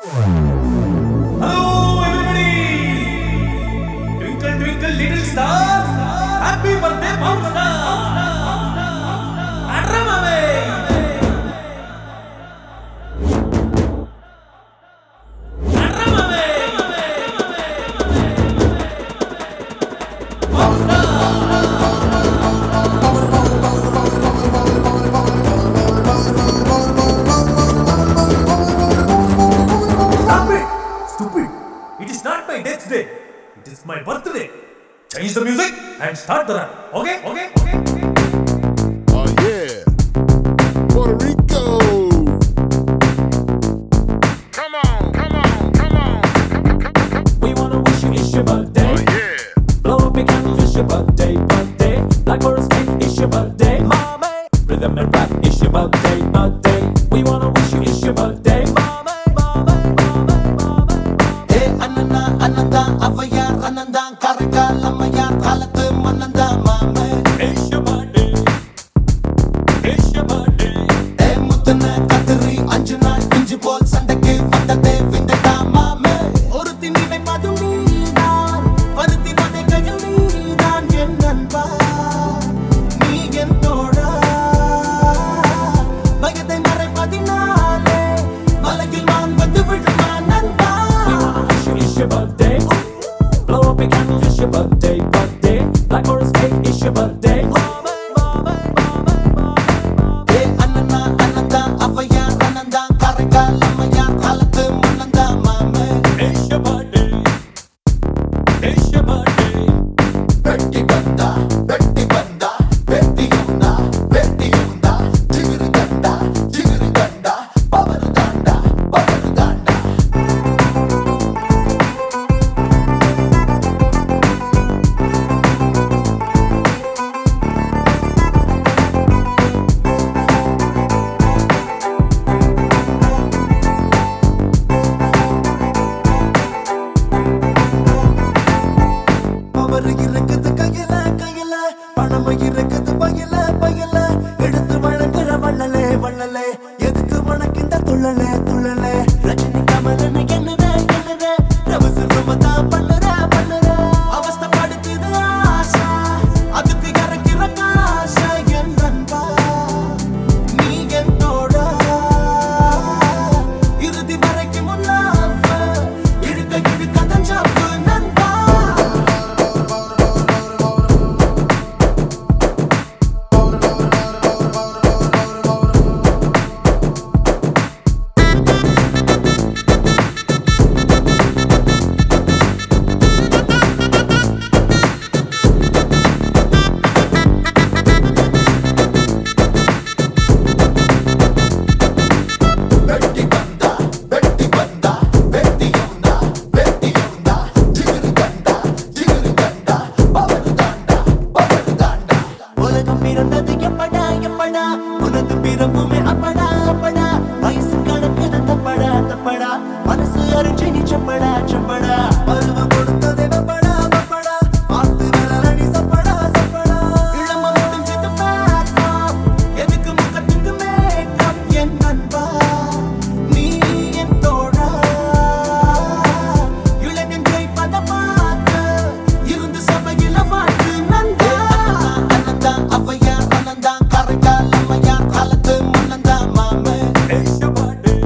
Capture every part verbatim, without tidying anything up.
Hello everybody! Twinkle twinkle little star, happy birthday Paula! Adramame! Adramame! Paula! Stupid! It is not my death day. It is my birthday. Change the music and start the run. Okay? Okay? Okay? Okay? Oh yeah, Puerto Rico. Come on, come on, come on. We wanna wish you it's your birthday. Oh yeah. Blow up your candles, it's your birthday, birthday. Black forest cake, it's your birthday, mommy. Rhythm and rap, it's your birthday, birthday. We wanna wish you it's your birthday, mommy, mommy, mommy, mommy. Hey ananda ananda avayar ananda karakal ammayar kalathu mananda mame. It's your birthday, it's your birthday. Hey muttana katri anjana inji pol sandake vandade vindada mame. Oruthi nivaipadu needan varuthi vadaigal needan en nanba nee en thoda vayadai maraipathinale valagil naan vandu viduma nanba. We wanna wish you it's your birthday. Blow up your candles, it's your birthday, birthday. Black forest cake, it's your birthday, mommy, mommy, mommy, mommy. Hey ananda ananda avayar ananda karakal ammayar kalathu mananda mame. It's your birthday, it's your birthday. Vetti banda vetti banda vetti yunda vetti yunda jigiri danda jigiri danda pavaru danda pavaru danda. Power இருக்குது கையில கையில பணம் இருக்குது பையில பையில எடுத்து வழங்குற வள்ளலே வள்ளலே எதுக்கு உனக்கு இந்த துள்ளலே துள்ளலே ரஜினி கமலன் என்னதே என்னதே ரவசு ரமதா பண்ணுற பண்ணுற அவஸ்தப்படுத்துது ஆசை அதுக்கு இறக்கிற காசை என் நண்பா நீ என் தோழா இறுதி வரைக்கும் உல்லாஃப இழுக்க இழுக்க தஞ்சாப்பு நண்பா. வெட்டி பந்தா வெட்டி பந்தா வெட்டி யவுண்டா வெட்டி யவுண்டா ஜிகிரு கண்டா ஜிகிரு கண்டா பவரு தாண்டா பவரு தாண்டா. உலகம் பிறந்தது எப்படா எப்படா உனது பிறப்புமே அப்படா அப்படா வயசு கணக்கு தப்படா தப்படா மனசு அறிஞ்சு நீ சப்படா சப்படா பருவம் கொடுத்ததே வப்படா வப்படா பார்த்து விரலடி சப்படா சப்படா இளம முடிஞ்சது மேக்கப் எதுக்கு முகத்துக்கு மேக்கப் என் நண்பா நீ என் தோழா இளைஞன் ஜெயிப்பத பார்த்து இருந்து சபையில வாழ்த்து நண்பா. அனந்தா அவையார் அனந்தா கரைக்கால் அம்மையார் காலத்து மன்னந்தா மாமே. It's your birthday,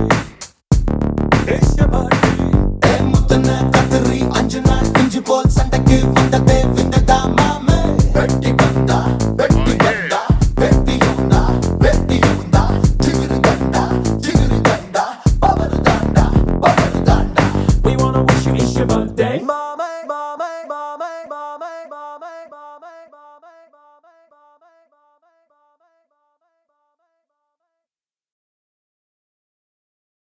it's your birthday. ஏ முத்தன கத்திரி அஞ்சனா இஞ்சி போல் சண்டைக்கு வந்ததே